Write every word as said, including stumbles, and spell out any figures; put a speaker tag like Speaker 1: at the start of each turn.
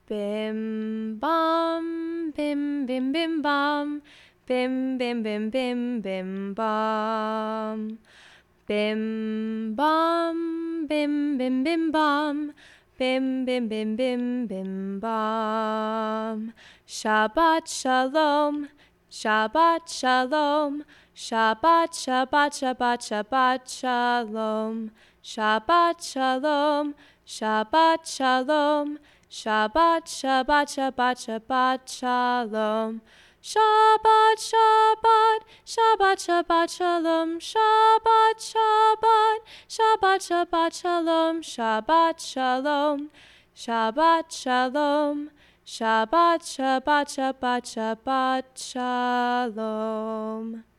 Speaker 1: Bim bam, bim bim bim bam, bim bim bim bim bim bam. Bim bam, bim bim bim bam, bim bim bim bim bim bam. Shabbat shalom, Shabbat shalom, Shabbat Shabbat Shabbat Shabbat shalom, Shabbat shalom, Shabbat shalom, Shabbat Shabbat Shabbat Shabbat shalom. Shabbat, Shabbat, Shabbat, Shabbat, Shalom, Shabbat, Shabbat, Shabbat, Shabbat, Shalom, Shabbat, Shalom, Shabbat, Shalom, Shabbat, Shabbat, Shabbat, Shabbat, Shalom.